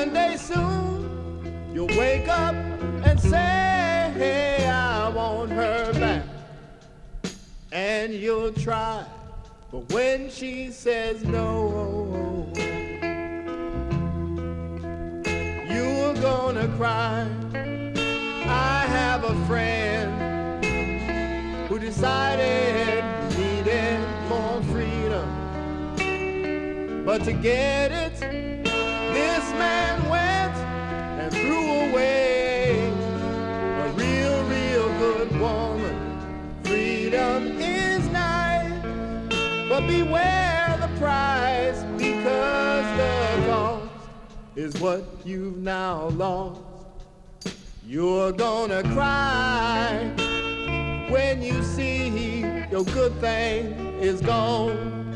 one day soon you'll wake up and say, hey, I want her back. And you'll try, but when she says no, you're gonna cry. I have a friend who decided he needed more freedom, but to get it, this man went and threw away a real good woman. Freedom is nice, but beware the price, because the cost is what you've now lost. You're gonna cry when you see your good thing is gone.